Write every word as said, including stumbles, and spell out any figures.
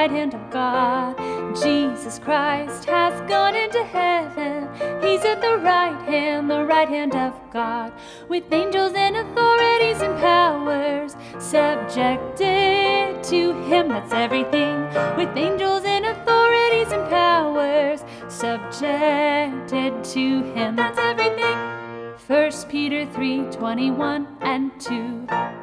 right hand of God. Jesus Christ has gone into heaven. He's at the right hand, the right hand of God, with angels and authorities and powers subjected to him. That's everything. With angels and authorities and powers subjected to him. That's everything. First Peter three twenty-one and two.